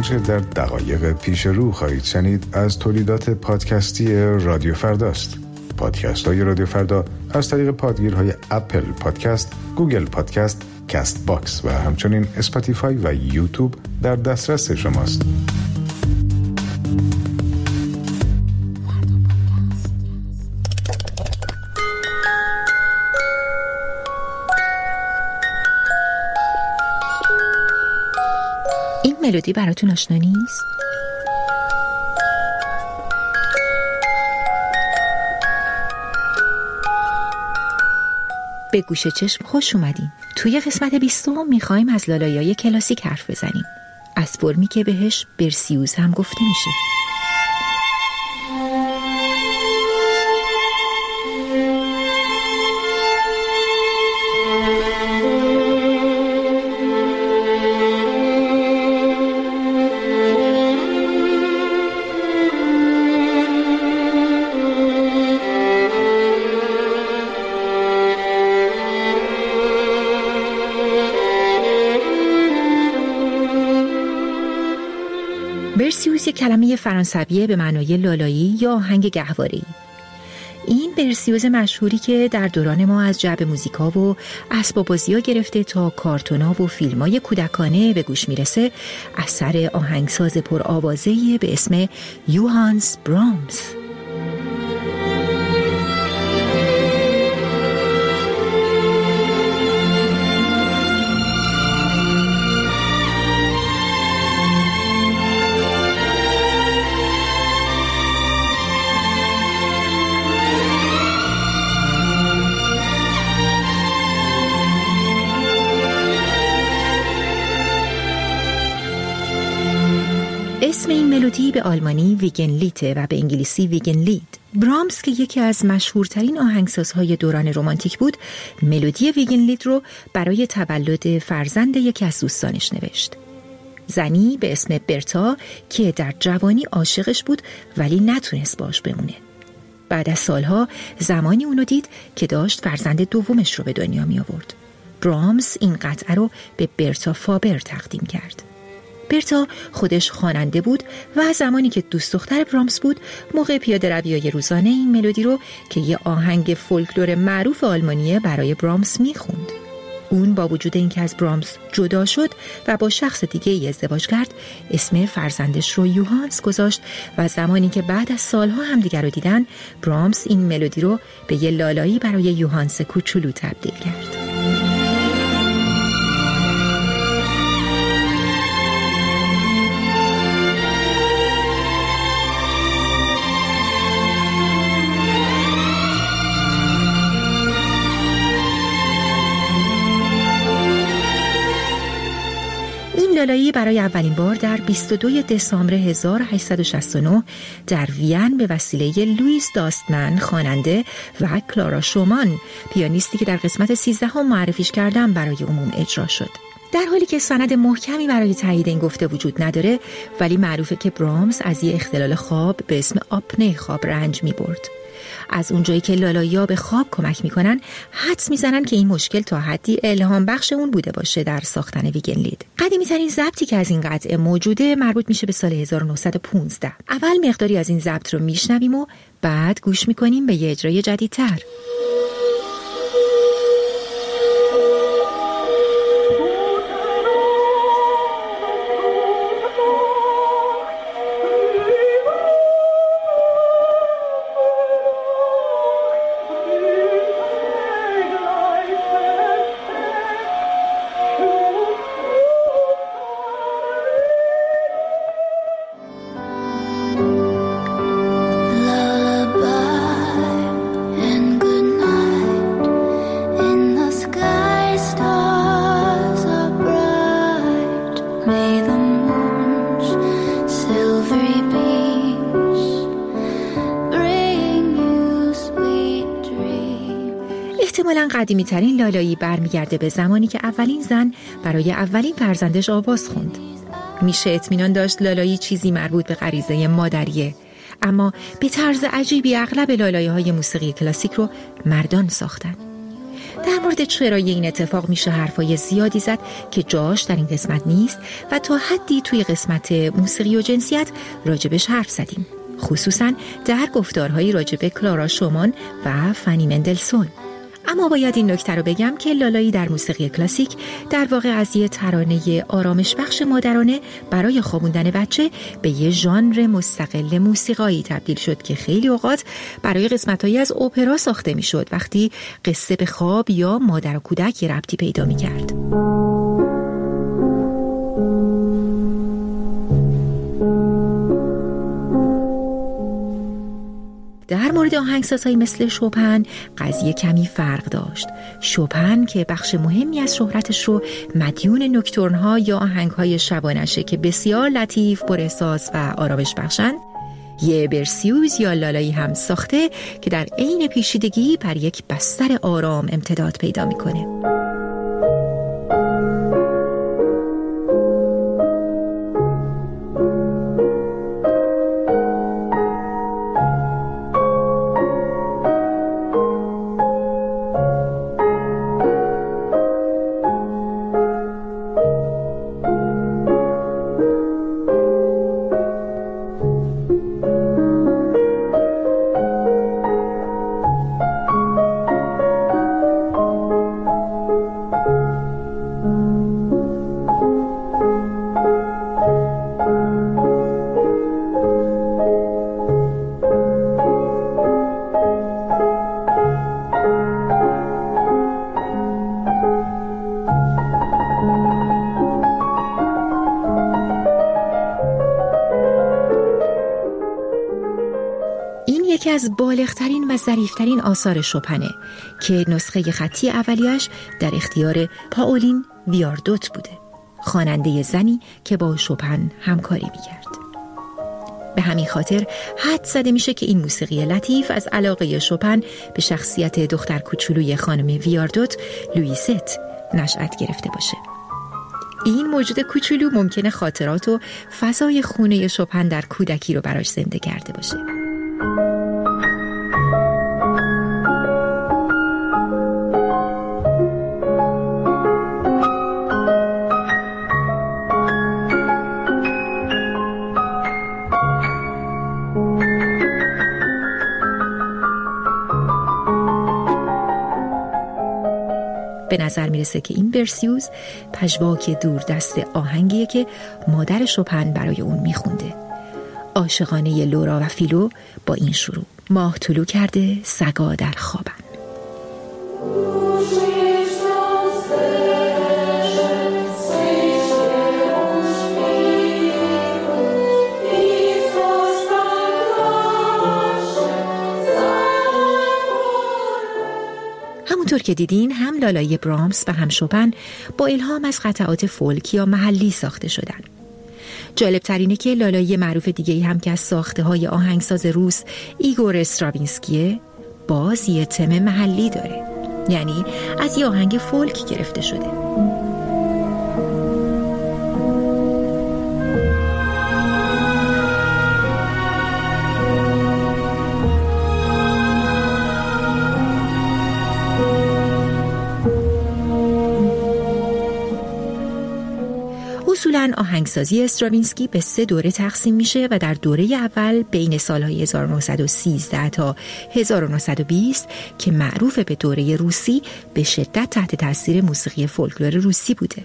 آنچه در دقایق پیش رو خواهید شنید از تولیدات پادکستی رادیو فرداست. پادکست های رادیو فردا از طریق پادگیرهای اپل پادکست، گوگل پادکست، کست باکس و همچنین اسپاتیفای و یوتیوب در دسترس شماست. این ملودی براتون آشنا نیست؟ به گوش چشم خوش اومدین. توی قسمت 20 میخوایم از لالایی‌های کلاسیک حرف بزنیم، از فرمی که بهش برسیوز هم گفته میشه. برسیوز یک کلمه فرانسویه به معنای لالایی یا آهنگ گهواره‌ای. این برسیوز مشهوری که در دوران ما از جعبه موزیکا و اسباب بازی‌ها گرفته تا کارتونا و فیلم‌های کودکانه به گوش میرسه، اثر آهنگساز پرآوازه‌ای به اسم یوهانس برامس. اسم این ملودی به آلمانی ویگنلیته و به انگلیسی ویگنلید. برامس که یکی از مشهورترین آهنگسازهای دوران رمانتیک بود، ملودی ویگنلید رو برای تولد فرزند یکی از دوستانش نوشت. زنی به اسم برتا که در جوانی عاشقش بود ولی نتونست باش بمونه. بعد از سالها زمانی اونو دید که داشت فرزند دومش رو به دنیا می آورد. برامس این قطعه رو به برتا فابر تقدیم کرد. برتا خودش خواننده بود و زمانی که دوست دختر برامس بود، موقع پیاده روی‌های روزانه این ملودی رو که یه آهنگ فولکلور معروف آلمانیه برای برامس میخوند. اون با وجود اینکه از برامس جدا شد و با شخص دیگه ازدواج کرد، اسم فرزندش رو یوهانس گذاشت و زمانی که بعد از سالها همدیگر رو دیدن، برامس این ملودی رو به یه لالایی برای یوهانس کوچولو تبدیل کرد. لالایی برای اولین بار در 22 دسامبر 1869 در وین به وسیله لوئیس داستمن خواننده و کلارا شومان پیانیستی که در قسمت 13 معرفیش کردم برای عموم اجرا شد. در حالی که سند محکمی برای تایید این گفته وجود نداره، ولی معروفه که برامس از یه اختلال خواب به اسم آپنه خواب رنج می برد. از اونجایی که لالایی‌ها به خواب کمک میکنن، حدس میزنن که این مشکل تا حدی الهام بخش اون بوده باشه در ساختن ویگنلید. قدیمی‌ترین ضبطی که از این قطعه موجوده مربوط میشه به سال 1915. اول مقداری از این ضبط رو میشنویم و بعد گوش میکنیم به یه اجرای جدیدتر. احتمالاً قدیمی ترین لالایی برمیگرده به زمانی که اولین زن برای اولین فرزندش آواز خوند. میشه اطمینان داشت لالایی چیزی مربوط به غریزه مادریه، اما به طرز عجیبی اغلب لالایی‌های موسیقی کلاسیک رو مردان ساختن. در مورد چرای این اتفاق میشه حرفای زیادی زد که جاش در این قسمت نیست و تا حدی توی قسمت موسیقی و جنسیت راجبش حرف زدیم، خصوصا در گفتارهایی راجب کلارا شومان و فنی مندلسون. اما باید این نکته رو بگم که لالایی در موسیقی کلاسیک در واقع از یه ترانه آرامش بخش مادرانه برای خوابوندن بچه به یه ژانر مستقل موسیقایی تبدیل شد که خیلی اوقات برای قسمت‌هایی از اپرا ساخته می‌شد وقتی قصه به خواب یا مادر و کودک یه ربطی پیدا می‌کرد. در مورد آهنگسازهایی مثل شوپن قضیه کمی فرق داشت. شوپن که بخش مهمی از شهرتش رو مدیون نوکتورن‌ها یا آهنگ‌های شبانشه که بسیار لطیف، پراحساس و آرامش بخشند، یه برسیوز یا لالایی هم ساخته که در عین پیچیدگی بر یک بستر آرام امتداد پیدا می‌کنه. یکی از بالغترین و ظریفترین آثار شوپنه که نسخه خطی اولیش در اختیار پائولین ویاردوت بوده، خواننده زنی که با شوپن همکاری می‌کرد. به همین خاطر حد زده میشه که این موسیقی لطیف از علاقه شوپن به شخصیت دختر کوچولوی خانم ویاردوت، لویست، نشأت گرفته باشه. این موجود کوچولو ممکنه خاطرات و فضای خونه شوپن در کودکی رو براش زنده کرده باشه. به نظر میرسه که این برسیوز پژواک دوردست آهنگیه که مادر شوپن برای اون میخونده. عاشقانه لورا و فیلو با این شروع: ماه طلوع کرده، سگا در خوابن. همونطور که دیدین هم لالایی برامس و هم شوپن با الهام از قطعات فولک یا محلی ساخته شدن. جالب ترینه که لالایی معروف دیگه‌ای هم که از ساخته های آهنگساز روس ایگور استراوینسکیه باز یه تم محلی داره، یعنی از یه آهنگ فولک گرفته شده. اصولاً آهنگسازی استراوینسکی به 3 دوره تقسیم میشه و در دوره اول بین سالهای 1913 تا 1920 که معروف به دوره روسی به شدت تحت تاثیر موسیقی فولکلور روسی بوده.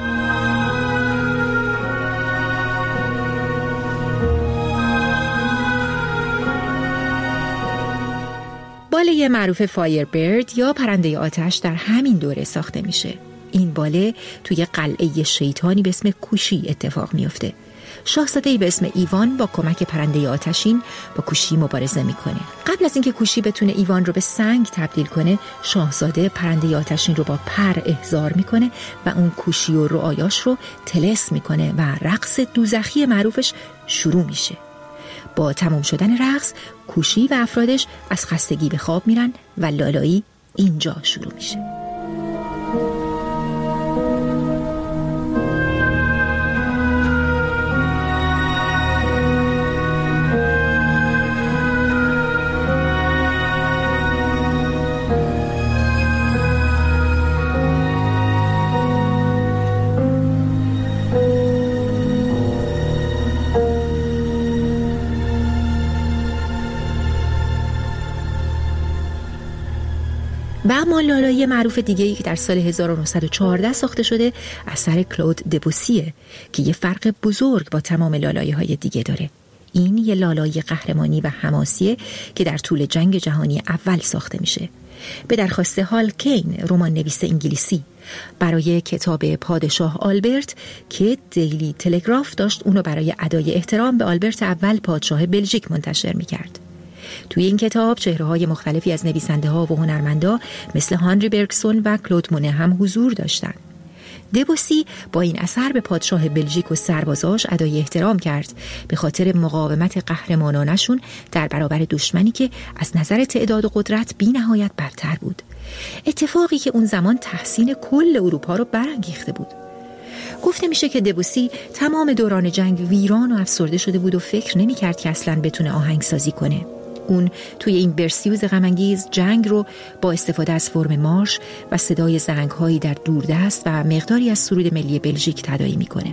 باله معروف فایربرد یا پرنده آتش در همین دوره ساخته میشه. این باله توی قلعه شیطانی به اسم کوشی اتفاق میفته. شاهزاده‌ای به اسم ایوان با کمک پرنده آتشین با کوشی مبارزه میکنه. قبل از اینکه کوشی بتونه ایوان رو به سنگ تبدیل کنه، شاهزاده پرنده آتشین رو با پر احضار میکنه و اون کوشی و رعایاش رو طلسم میکنه و رقص دوزخی معروفش شروع میشه. با تمام شدن رقص، کوشی و افرادش از خستگی به خواب میرن و لالایی اینجا شروع میشه. و اما لالایی معروف دیگه‌ای که در سال 1914 ساخته شده اثر کلود دبوسیه که یه فرق بزرگ با تمام لالایی‌های دیگه داره. این یه لالایی قهرمانی و حماسیه که در طول جنگ جهانی اول ساخته میشه. به درخواست هال کین، رمان نویس انگلیسی، برای کتاب پادشاه آلبرت که دیلی تلگراف داشت اونو برای ادای احترام به آلبرت اول پادشاه بلژیک منتشر میکرد. توی این کتاب چهره‌های مختلفی از نویسنده‌ها و هنرمندا مثل هانری برگسون و کلود مونه هم حضور داشتند. دبوسی با این اثر به پادشاه بلژیک و سربازاش ادای احترام کرد به خاطر مقاومت قهرمانانشون در برابر دشمنی که از نظر تعداد و قدرت بی نهایت برتر بود. اتفاقی که اون زمان تحسین کل اروپا رو برانگیخته بود. گفته میشه که دبوسی تمام دوران جنگ ویران و افسرده شده بود و فکر نمی‌کرد که اصلاً بتونه آهنگسازی کنه. اون توی این برسیوز غم‌انگیز جنگ رو با استفاده از فرم مارش و صدای زنگ‌هایی در دوردست و مقداری از سرود ملی بلژیک تداعی می‌کنه.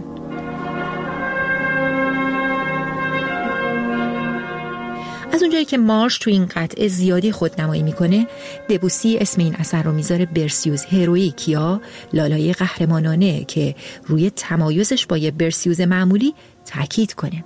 از اونجایی که مارش توی این قطعه زیادی خودنمایی می‌کنه، دبوسی اسم این اثر رو میذاره برسیوز هروئیک یا لالای قهرمانانه که روی تمایزش با یه برسیوز معمولی تاکید کنه.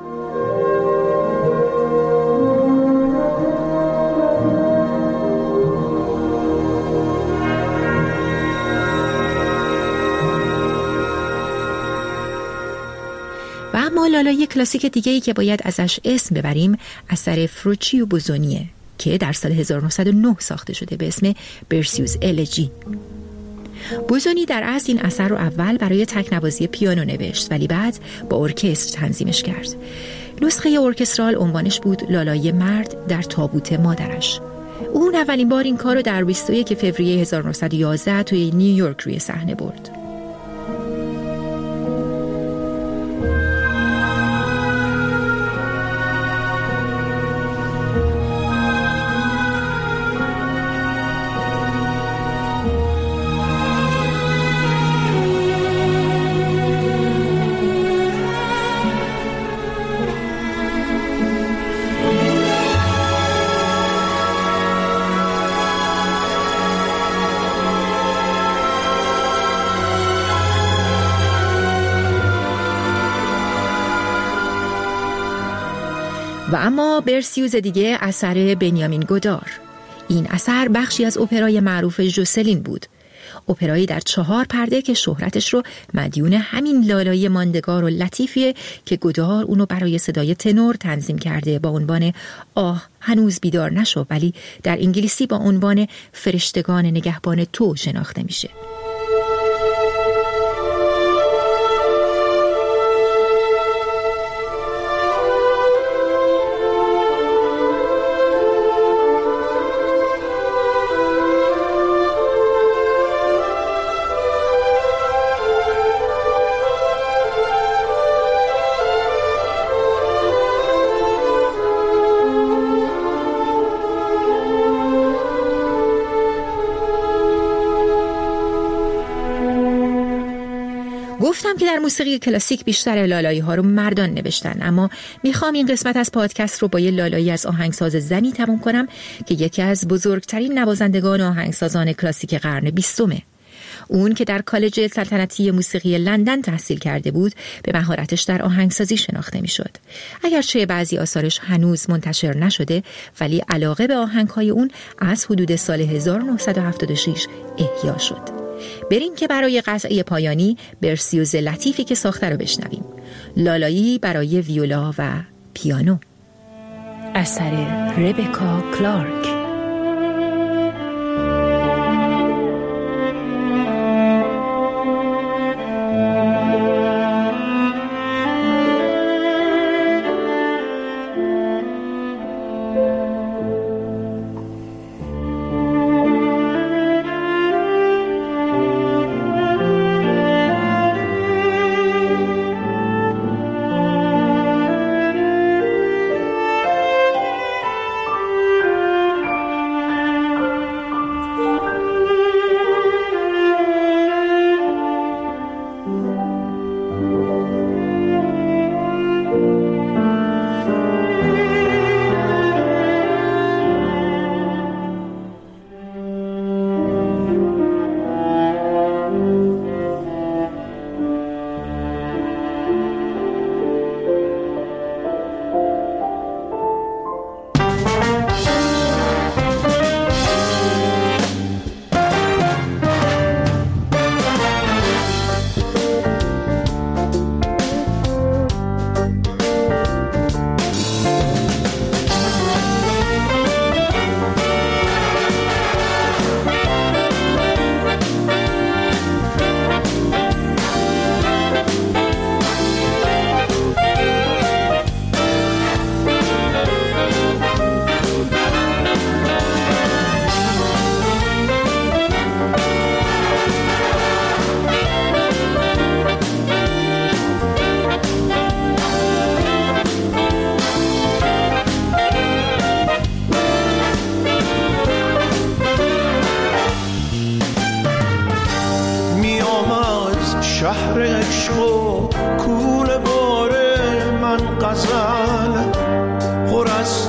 و اما لالای کلاسیک دیگه‌ای که باید ازش اسم ببریم اثر فروچیو بوزونیه که در سال 1909 ساخته شده به اسم برسیوز الژی. بوزونی در اصل این اثر رو اول برای تکنوازی پیانو نوشت ولی بعد با ارکستر تنظیمش کرد. نسخه ارکسترال عنوانش بود لالای مرد در تابوت مادرش. اون اولین بار این کار رو در 21 فوریه 1911 توی نیویورک روی صحنه برد. و اما برسیوز دیگه اثر بنیامین گودار. این اثر بخشی از اپرای معروف ژوسلین بود. اپرایی در 4 پرده که شهرتش رو مدیون همین لالایی ماندگار و لطیفیه که گودار اونو برای صدای تنور تنظیم کرده با عنوان آه هنوز بیدار نشو، ولی در انگلیسی با عنوان فرشتگان نگهبان تو شناخته میشه. گفتم که در موسیقی کلاسیک بیشتر لالایی ها رو مردان نوشتن، اما میخوام این قسمت از پادکست رو با یه لالایی از آهنگساز زنی تموم کنم که یکی از بزرگترین نوازندگان آهنگسازان کلاسیک قرن 20. اون که در کالج سلطنتی موسیقی لندن تحصیل کرده بود به مهارتش در آهنگسازی شناخته میشد. اگرچه بعضی آثارش هنوز منتشر نشده ولی علاقه به آهنگهای اون از حدود سال 1976 احیا شد. بریم که برای قطعه پایانی برسیوز لطیفی که ساخته رو بشنویم. لالایی برای ویولا و پیانو، اثر ربکا کلارک.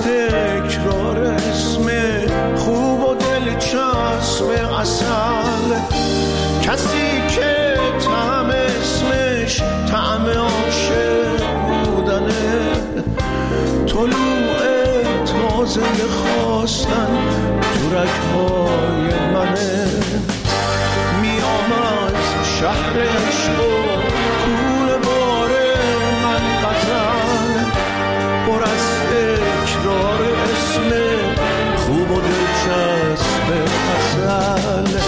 تکرار اسم خوب و دلچسب اصل، کسی که طعم اسمش طعم عاشق بودنه، طلوع تازه خواستن تو رگ‌های منه، میام از شهر عشق و کوره بار من غزل، پر از تکرار اسم خوب و دلچسب اصل.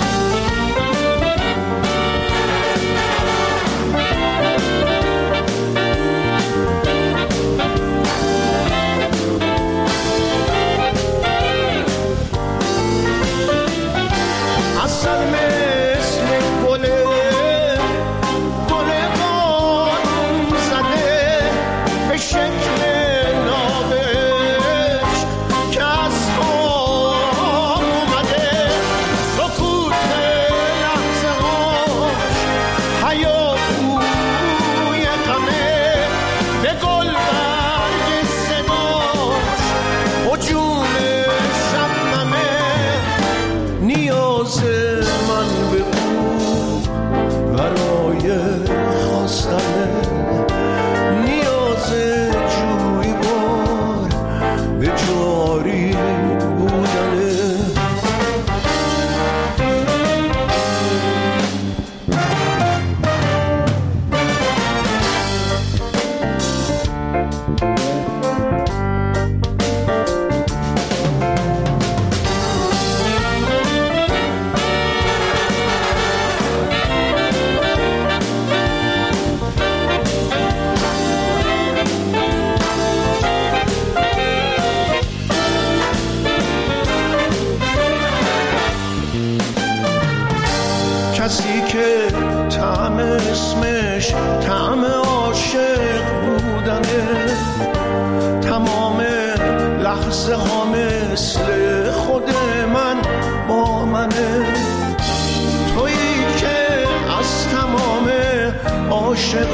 کسی که طعم اسمش طعم عاشق بودنه، تمام لحظه ها مثل خود من با منه، تویی که از تمام عاشق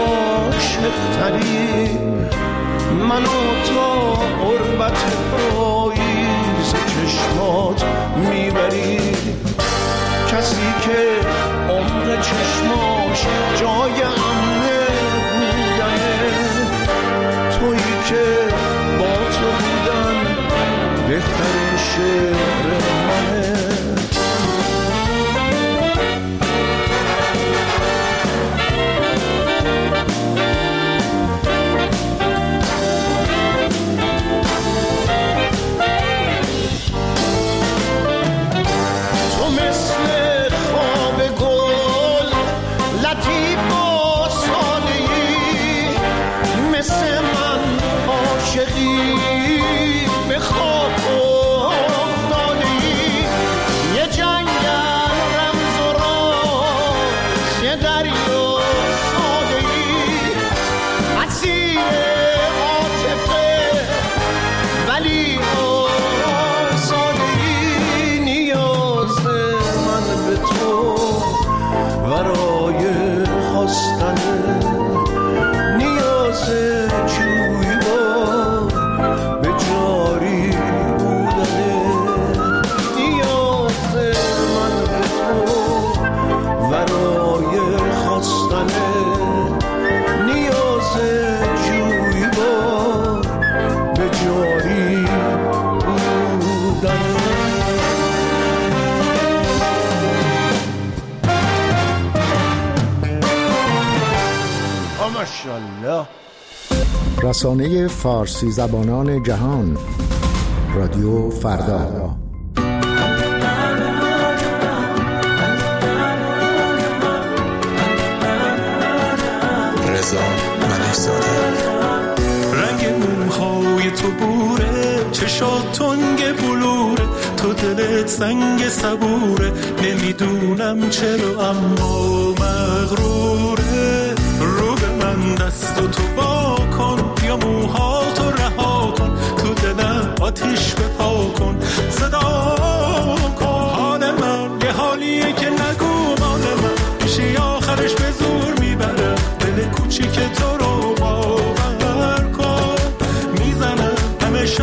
تری، منو تا قربت پاییز چشمات میبری، کسی که عمر چشماش جای امنه بودنه، تویی که با تو بودن بهترین شعر منه. رسانه فارسی زبانان جهان، رادیو فردا. رضا منیزاده. رنگ موهای تو بوره، چشات تنگ بلوره، تو دلت سنگ صبوره، نمیدونم چرا اما مغروره. رو به من دست و تو وا کن، یا موهاتو رها کن، تو دلم آتیش بپا کن، صدا کن. حال من یه حالیه که نگو مال من، میشه آخرش به زور میبره، دل کوچیک تو رو باور کن. میزنم همه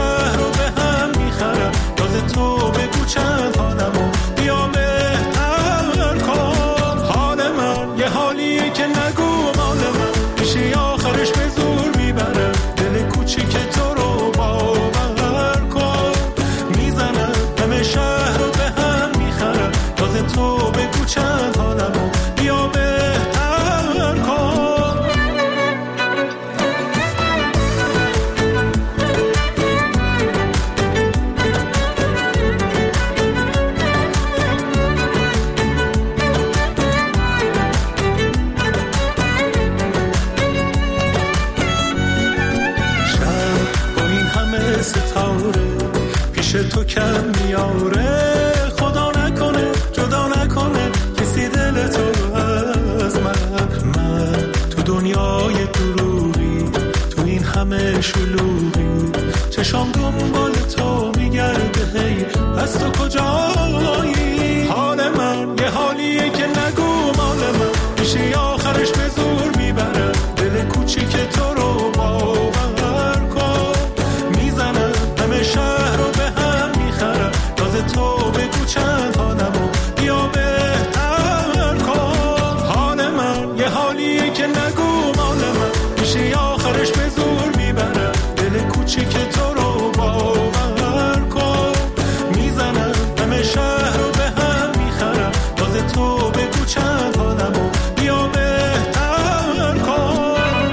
ستاره پیش تو کم میاره. خدا نکنه جدا نکنه کسی دل تو از من تو دنیای دروغی، تو این همه شلوغی چشام دنبال تو میگرده، هی پس تو کجایی؟ حال من یه حالیه که نگو مال من، میشه آخرش به زور میبره دل کوچیک تو رو باور کن. میزنم همه شهر رو به هم میخرم، تازه تو بگو چند حالمو بیا بهتر کن. حال من یه حالیه که نگو مال من، میشه آخرش به زور میبره دل کوچیک تو رو باور کن. میزنم همه شهر رو به هم میخرم، تازه تو بگو چند حالمو بیا بهتر کن.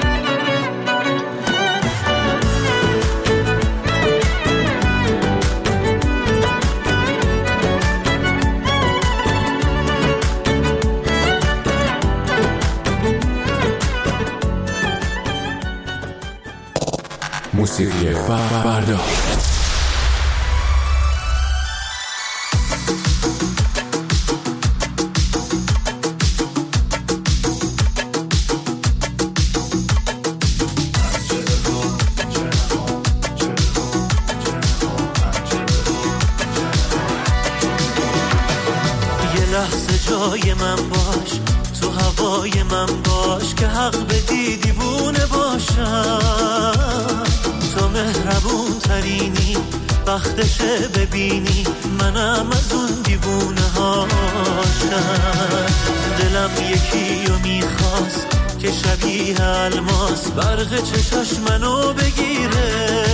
موسیقی فردا. جای من باش، تو هوای من باش که حق بدی دیوونه باشم. تو مهربون ترینی وقتشه ببینی منم از اون دیوونه هاشم. دلم یکی رو میخواست که شبیه الماس برق چشاش منو بگیره.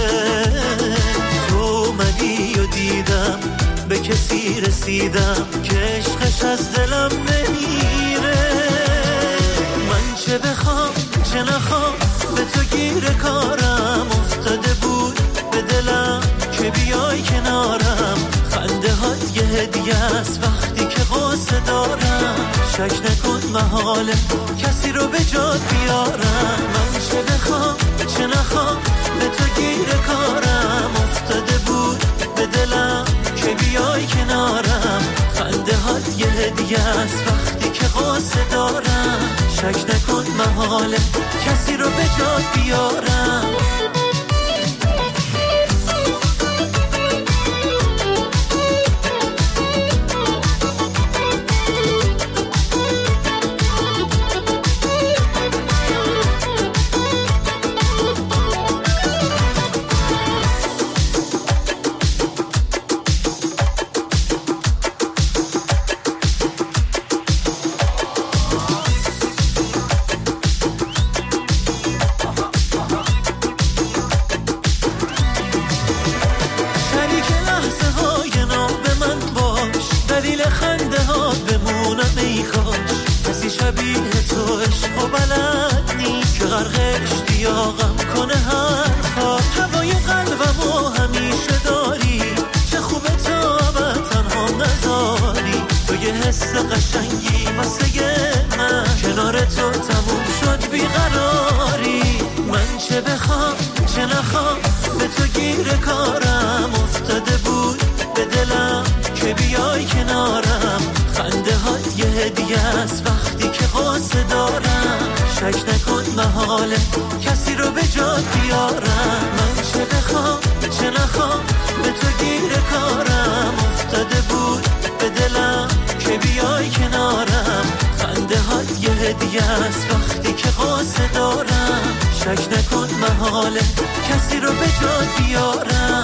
تو اومدی و دیدم به کسی رسیدم که عشقش از دلم نمیره. من چه بخوام چه نخوام به تو گیر کارم افتاده بود به دلم که بیای کنارم. خنده هات یه هدیه است وقتی که قصه دارم. شک نکن محاله کسی رو به جات بیارم. من چه بخوام چه نخوام به تو گیر کارم افتاده بود به دلم که بیای کنارم. خنده هات یه هدیه است وقتی که قصه دارم. شک نکن محاله کسی رو به جات بیارم. کسی رو به جات بیارم. من چه بخوام چه نخوام به تو گیر کارم افتاده بود به دلم که بیای کنارم. خنده هات یه هدیه است وقتی که قصه دارم. شک نکن محاله کسی رو به جات بیارم.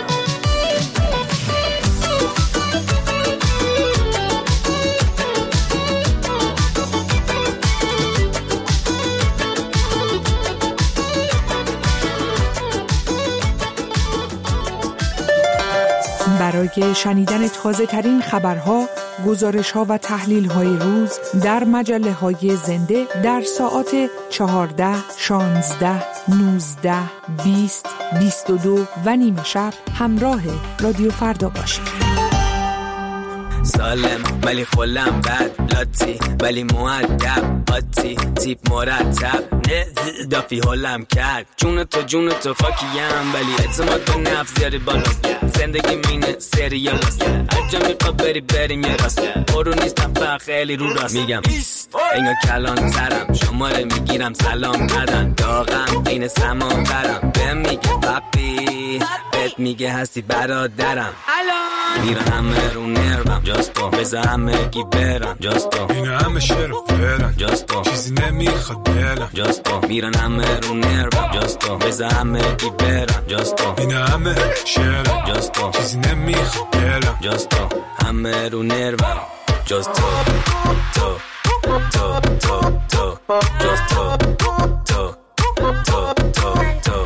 برای شنیدن تازه ترین خبرها، گزارش‌ها و تحلیل‌های روز در مجله‌های زنده در ساعات 14، 16، 19، 20، 22 و نیم شب همراه رادیو فردا باشید. سالم ولی خلم بد، لاتی ولی مؤدب، آتی تیپ مرتب، نه دافی حلم کرد. جون تو خاکیم ولی اعتماد به نفس زیادی بالاست. زندگی مینه سریالاست، هرجا میخوا بریم یه راست. برو نیستم فقط خیلی رو راست میگم، انگار کلان ترم، شماره میگیرم سلام ندن، داغم این سمان برم، بهم میگه پاپی، بهت میگه هستی برادرم. میرن همه رو نروم جاستو، بذار همه گی برم جاستو، این همه شروع برم جاستو، چیزی نمیخواد دلم جاستو، میرن همه رو نروم جاستو، بذار همه گی برم جاستو، این همه شروع جاستو، چیزی نمیخواد دلم جاستو، همه رو نروم جاستو، تو تو تو تو جاستو، تو تو تو تو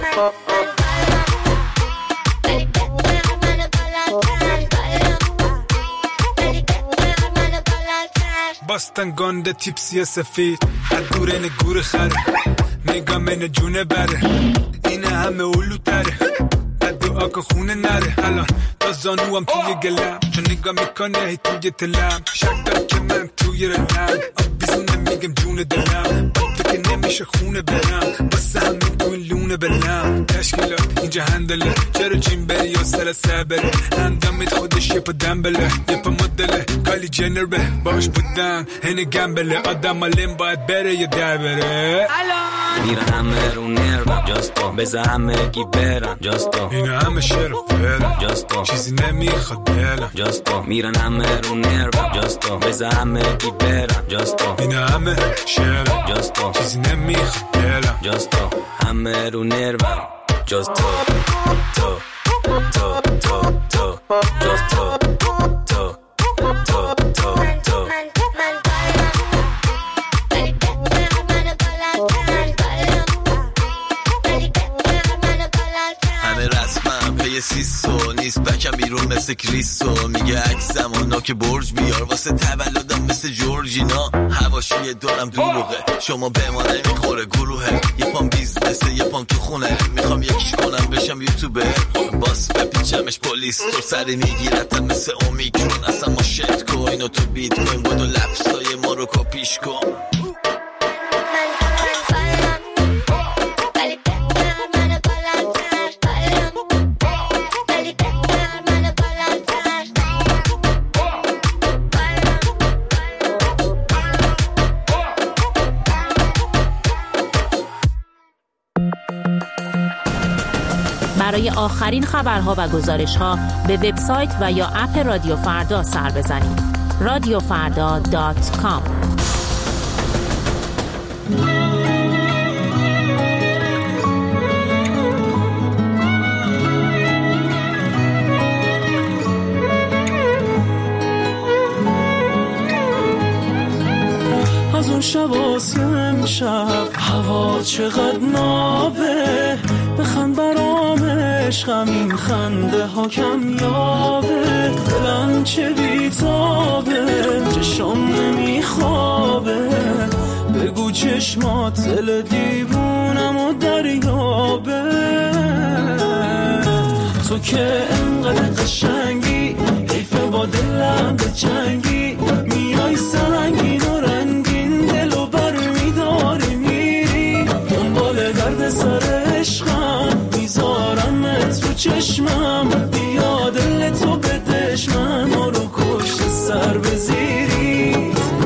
باستن گنده تیپسی سفید از دور این گور خره، نگاه من جونه بره، این همه اولو تره، بد دعا که خونه نره. الان تا زانوام توی گلم، چون نگاه میکنه هی توی تلم، شک داره که من توی رلم، آب بیزونه میگم جون دلم، با تو که نمیشه خونه برم، باسه همین تو این لونه بلم. تشکیلات اینجا هندله، چرا جیم بری یا سر بره، اندامت خودش یه پا دنبله، یه پا مدله، کالی جنر به باش بودن هنه گمبله، آدم مالیم باید بره یا در بره. میرن همه رو نروم جاستو، بذار همه گی برم جاستو، این همه شروع برم جاستو، چیزی نمیخواد دلم جاستو، میرن همه رو نروم جاستو، بذار همه گی برم جاستو، این همه شروع جاستو، چیزی نمیخواد دلم جاستو، همه رو نروم جاستو، تو تو تو تو جاستو، تو تو تو تو همه رسمم پی سیسو نیست، بکم بیرون مثل کریستو، میگه عکسم و ناک برج بیار واسه تولدم مثل جورجینا، هواشوی دورم دروغه، شما به ما نمیخوره گروهه، یه پام بیزنسه یه پام تو خونه، میخوام یکیش کنم بشم یوتیوبر، باس بپیچمش پلیس تو سری میگیرتم مثل اومیکرون، اصلا ما شت کوین و تو بیت کوین بودو لفظای ما رو کپیش کن. برای آخرین خبرها و گزارش‌ها به وبسایت و یا اپ رادیو فردا سر بزنید. radiofarda.com. از اون شب واسه امشب هوا چقدر نابه، بخند برام عشقم این خنده ها کم یابه، دلم چه بیتابه چشم نمیخوابه، بگو چشمات دل دیوونم و دریابه، تو که انقدر قشنگی حیفه با دلم به جنگی، میای سنگین و رنگین دلو بر میداری میری، دنبال درد سر عشقم میذارمت رو چشمم، بیا دل تو به دشمن ما رو کشت سر بزیری.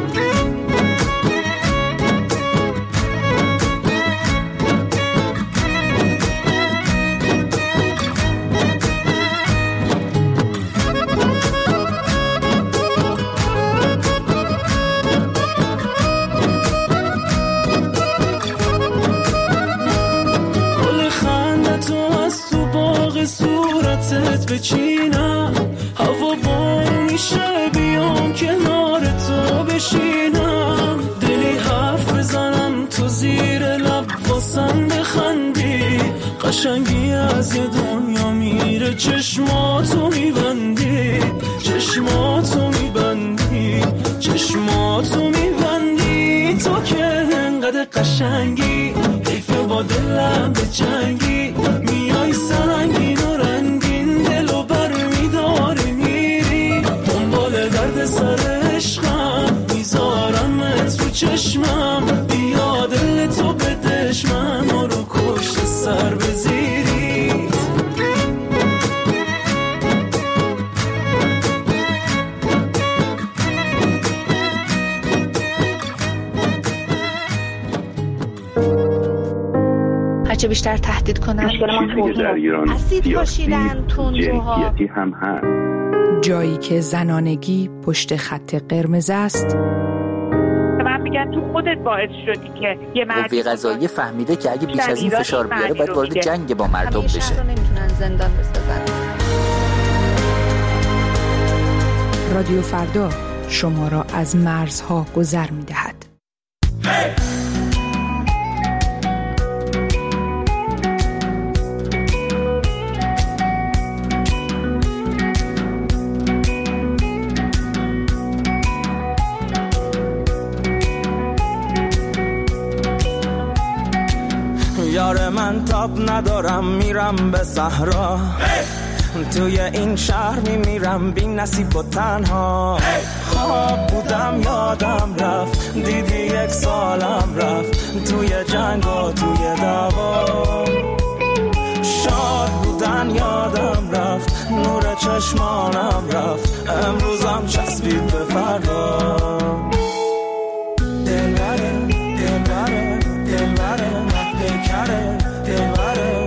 صورتت بچینم، هوا بارون میشه بیام کنار تو بشینم، دلی حرف بزنم تو زیر لب واسم بخندی، قشنگی از یه دنیا میره چشماتو میبندی، چشماتو میبندی، چشماتو میبندی، تو که انقدر قشنگی حیفه با دلم به جنگی، میای سنگین و رنگین دلو بر میداری میری، دنبال درد چه بیشتر تهدید کنن. مشکل ما توهین اسید پاشیدن، تندروها، هم هست. جایی که زنانگی پشت خط قرمز است. من میگن تو خودت باعث شدی که یه مرد قوه قضاییه فهمیده که اگه بیش از این فشار بیاره باید وارد جنگ با مردم بشه. همیشه رو نمیتونن زندان بسازن. رادیو فردا شما را از مرزها گذر می‌دهد. یار من تاب ندارم میرم به صحرا، توی این شهر میمیرم بی نصیب و تنها. خواب بودم یادم رفت، دیدی 1 سالم رفت، توی جنگ و توی دعوا. شاد بودن یادم رفت، نور چشمانم رفت، امروزم چسبید به فردا. دلبره دلبره دلبره پیکره دلبره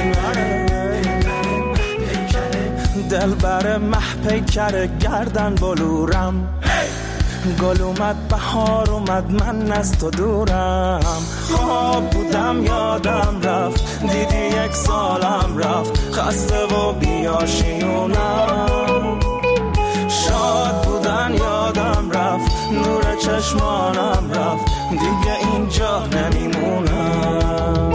دل بر مح پیکر گردن بلورم. گل اومد بهار اومد من از تو دورم. خواب بودم یادم رفت، دیدی 1 سالم رفت، خسته و بیاشیونم. شاد بودن یادم رفت، نور چشمانم رفت، دیگه اینجا نمیمونم.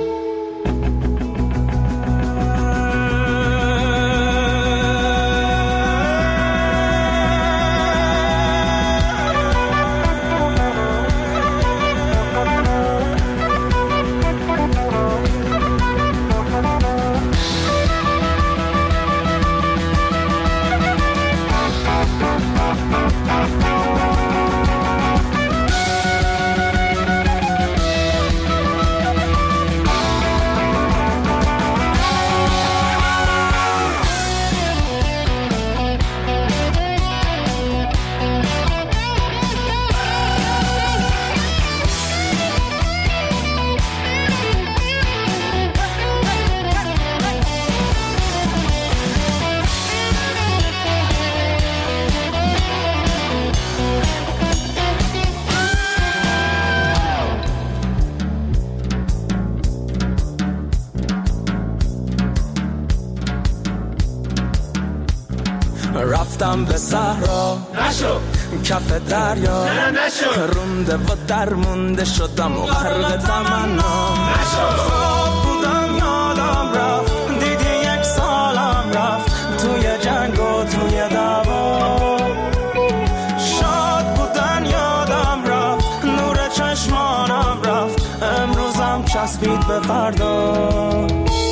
رفتم به صحرا نشو، کف دریا نشو، رونده و درمونده شدم و غرق تمنا نشو. خواب بودم یادم رفت، دیدی 1 سالم رفت، توی جنگ و توی دعوا. شاد بودن یادم رفت، نور چشمانم رفت، امروزم چسبید به فردا.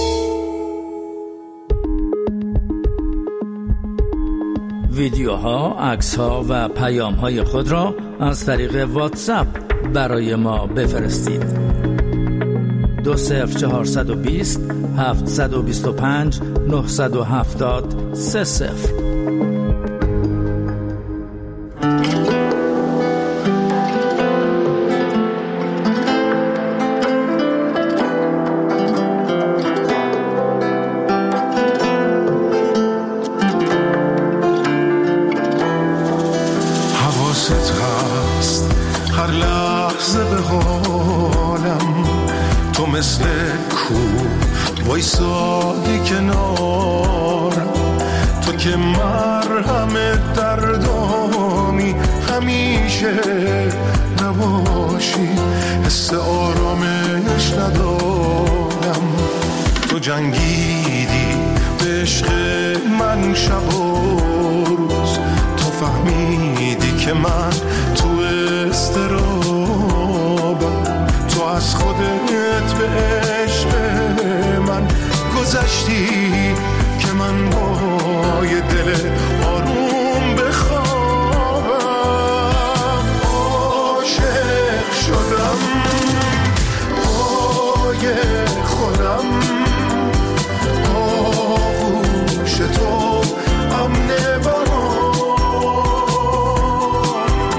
ویدیوها، عکس‌ها و پیام‌های خود را از طریق واتساپ برای ما بفرستید. 20420 725 970 30. وایسادی کنارم، تو که مرهم دردامی، همیشه نباشی، حس آرامش ندارم. تو جنگیدی به عشق من شب و روز، تو فهمیدی که من تو اضطرابم، تو از خودت به عشق من گذشتی که من با یه دل آروم بخوابم. عاشق شدم پای خودم، آغوش تو امن برام،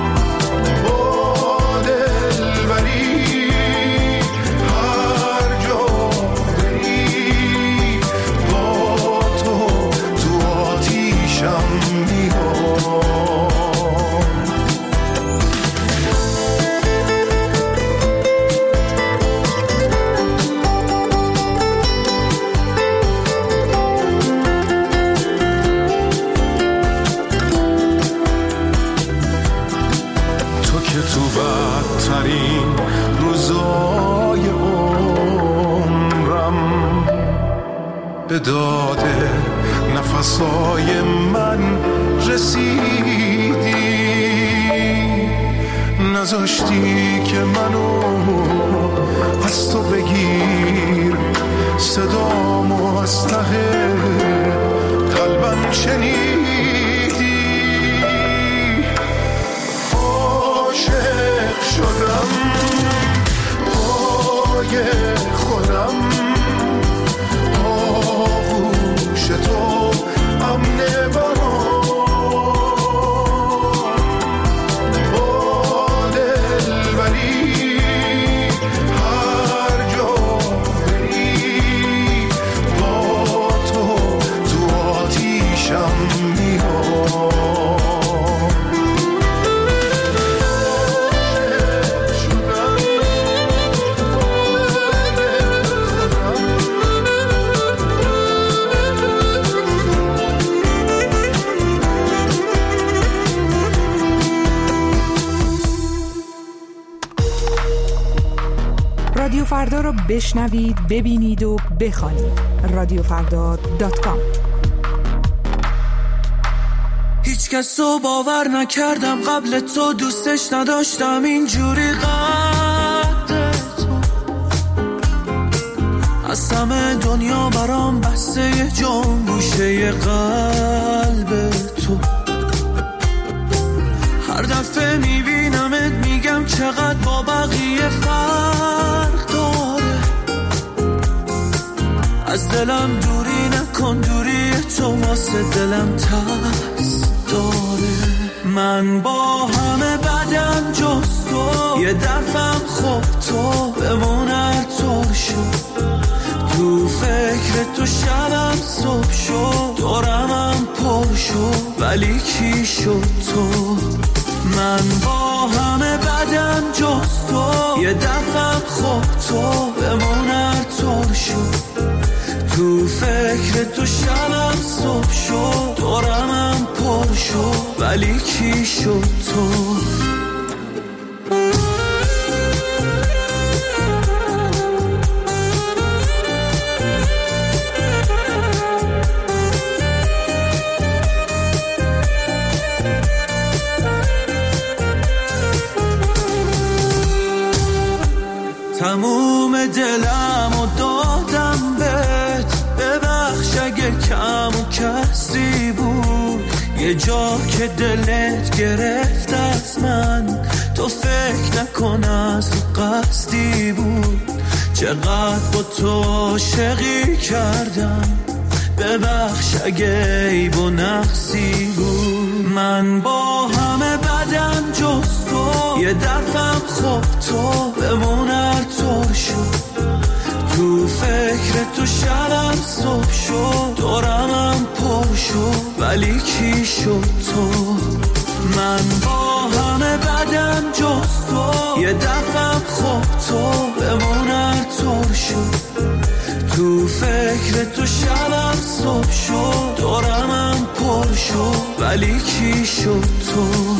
روزهای من رسیدی، نذاشتی که منو از تو بگیر، صدامو از ته قلبم شنیدی. عاشق شدم پای خودم، آغوش تو امن برام، با دلبری هر جا بری، با تو آتیشم میام. رادیو فردا رو بشنوید، ببینید و بخوانید. رادیوفردا.com. هیچ کس رو باور نکردم قبل تو، دوستش نداشتم اینجوری قد تو، از همه دنیا برام بسته یه جام گوشه قلب تو. هر دفعه میبینمت میگم چقدر با بقیه فرق داره، از دلم دوری نکن، دوری تو واسه دلم ترس داره. من با همه بدم جز تو، یه دفعم خوب تو بمون هر طور شد، تو فکر تو شبم صبح شد، دورمم پر شد ولی کی شد تو. من با همه بدم جز تو، یه دفعم خوب تو بمون هر طور شد، تو فکر تو شبم صبح شد، دورمم پر شد ولی کی شد تو. تموم دلم و دادم بهت، ببخش اگه کم و کسری بود، یه جا که دلت گرفت از من، تو فکر نکن از قصدی بود، چقدر با تو عاشقی کردم، ببخش اگه عیب و نقصی بود. من با همه بدم جز تو، یه دفعم خوب تو بمون هر طور شد، تو فکر تو شبم صبح شد، دورمم پر شد ولی کی شد تو. من با همه بدم جز تو، یه دفعم خوب تو بمون هر طور شد، تو فکر تو شبم صبح شد، دورمم پر شد ولی کی شد تو.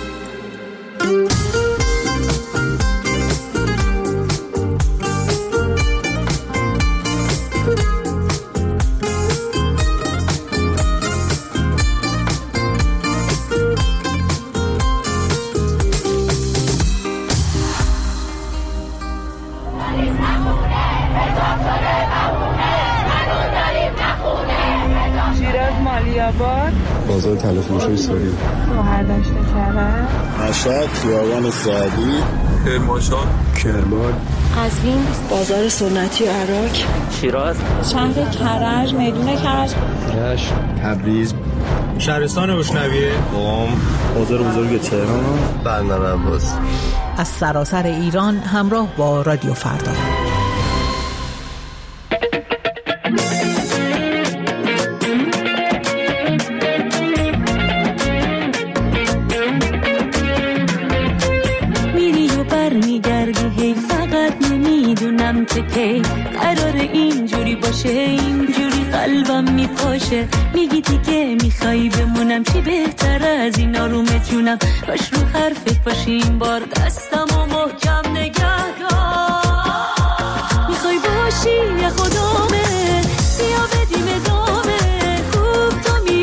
بازار تلفروشی ساری، مهردشت کرد، مشهد، خیابان سعدی، کرمانشاه، کرمان، قزوین، بازار سنتی عراق، شیراز، شهر کرج، میدون کرج، رشت، تبریز، شهرستان روشنویه، قم، بازار بزرگ تهران، بندر عباس. از سراسر ایران همراه با رادیو فردا. قرار اینجوری باشه، اینجوری قلبم میپاشه، میگی دیگه میخوای بمونم، چی بهتر از این آرومت جونم، باش رو حرفت باشی این بار، دستمو محکم نگه دار، میخوای باشی یه خودمه، بیا بدیم ادامه، خوب تو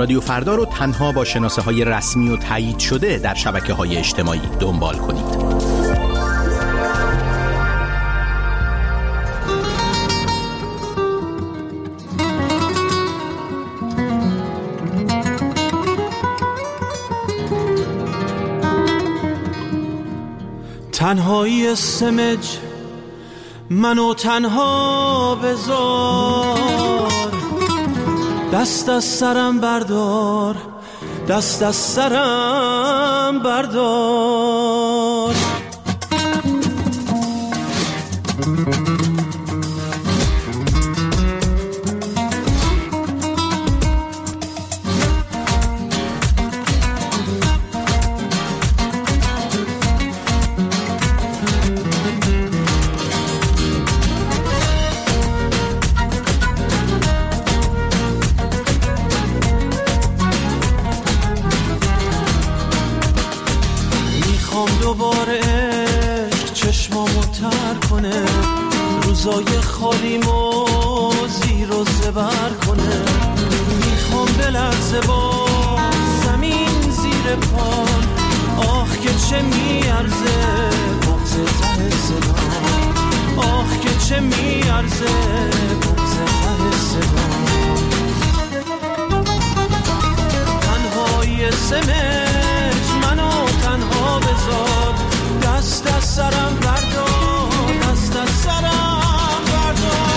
رادیو فردا رو تنها با شناسه‌های رسمی و تایید شده در شبکه‌های اجتماعی دنبال کنید. تنهایی سمج منو تنها بذار، دست از سرم بردار، دست از سرم بردار. دوباره عشق چشمامو تر کنه، روزای خالیمو زیر و زبر کنه. میخوام بلرزه با زمین زیر پام، آخ که چه میارزه بغض ته صدام، آخ که چه میارزه بغض ته صدام. تنهای سمج منو تنها بذار، دست از سرم بردار، دست از سرم بردار.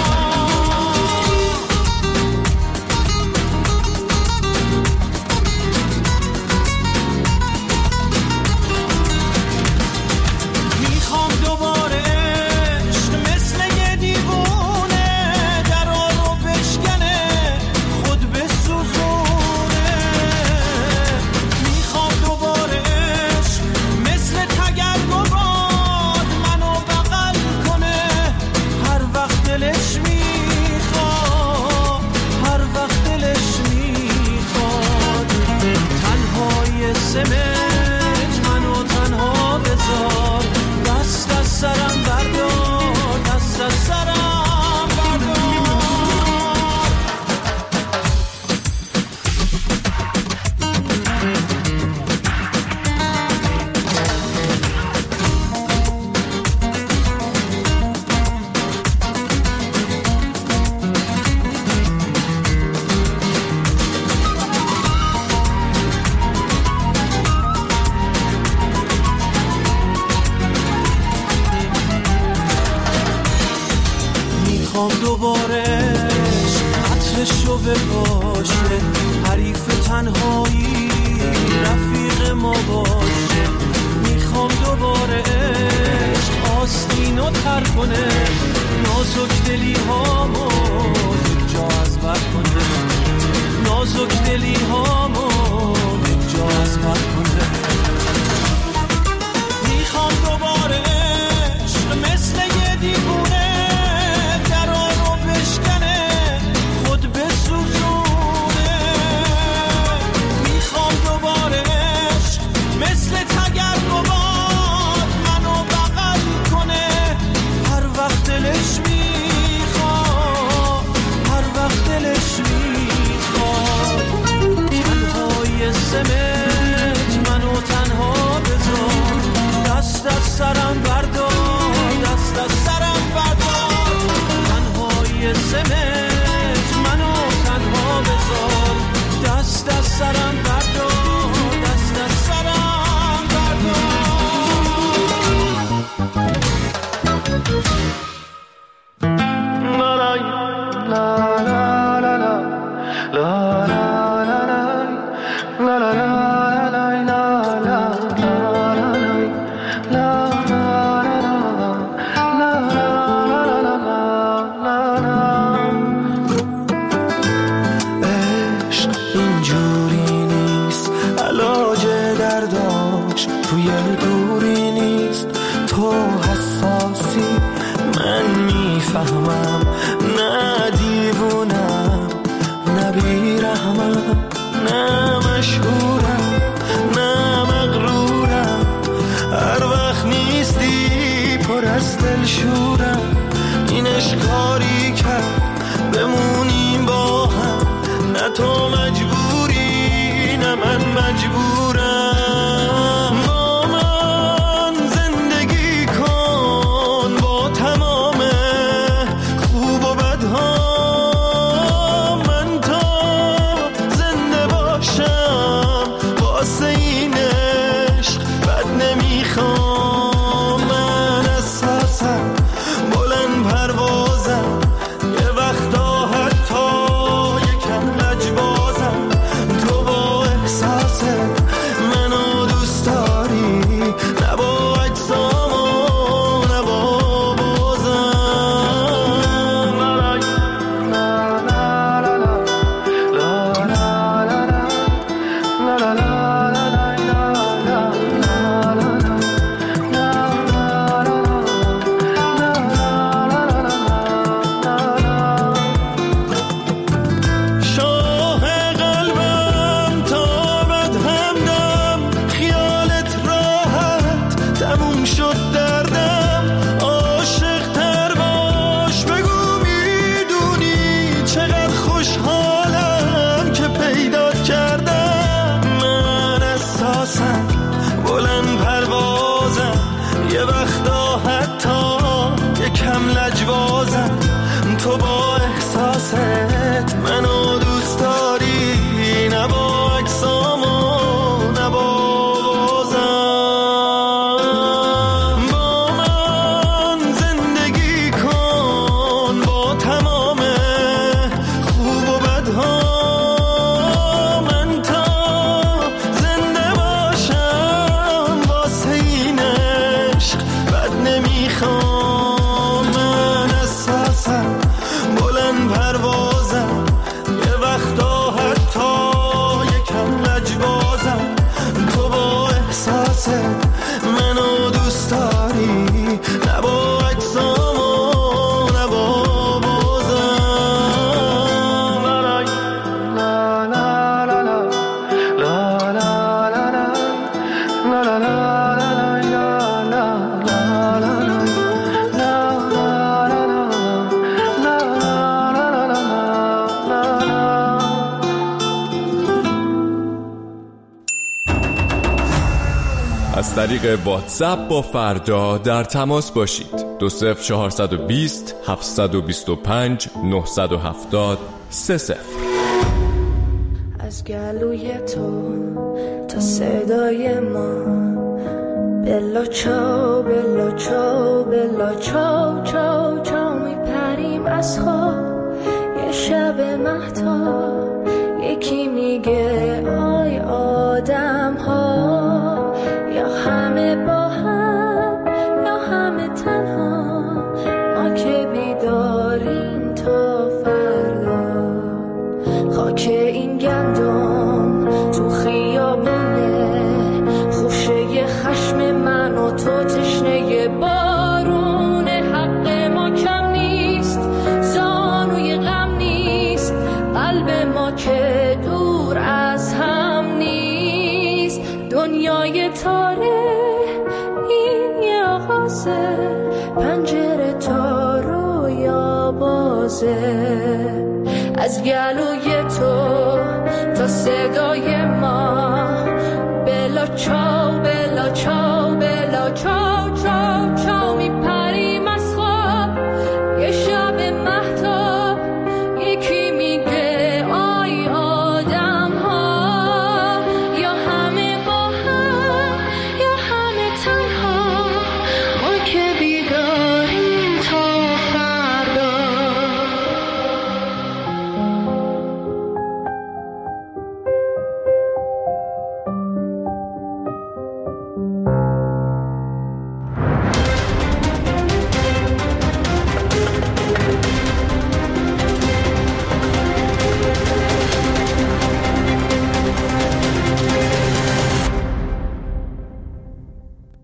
میخوام دوباره عشق مثل یه دیوونه درا رو بشکنه، خود بسوزونه. میخوام دوباره عشق مثل تگرگ و باد منو بغل کنه، هر وقت دلش میخواد، هر وقت دلش میخواد. تنهای سمج منو تنها بذار، دست از سرم بردار، دست از سرم بردار. میخوام دوباره عطرشو بپاشه، حریف تنهایی رفیق ما باشه. میخوام دوباره عشق آستینو تر کنه، نازک دلی هامو جا از بر کنه، نازک دلی هامو جا از بر کنه. میخوام دوباره عشق مثل یه دیوونه درا رو بشکنه، خود بسوزونه. میخوام دوباره عشق مثل تگرگ و باد منو بغل کنه، هر وقت دلش میخواد، هر وقت دلش میخواد. تنهای سمج منو تنها بذار، دست از سرم بردار، دست از سرم بردار. تنهای سمج منو تنها بذار، دست از سرم بردار، دست از سرم بردار. کاری کرد بمونیم با هم، نه تو مجبوری از طریق واتساپ با فردا در تماس باشید. 20420 725 970 30. از گلوی تو تا صدای ما، بلا چاو بلا چاو بلا چاو چاو چاو میپریم از خواب یه شب مهتاب. یکی میگه آی آدم ها، یا همه با هم یا همه تنها، ما که بیداریم تا فردا. خاک این گندم تو خیابونه، خوشه خشم من و تو تشنه بارون. حق ما کم نیست، زانوی غم نیست، قلب ما که دور از هم نیست. دنیای تاره این یه آغازه، پنجره تا رویا بازه. از گلوی تو تا صدای ما،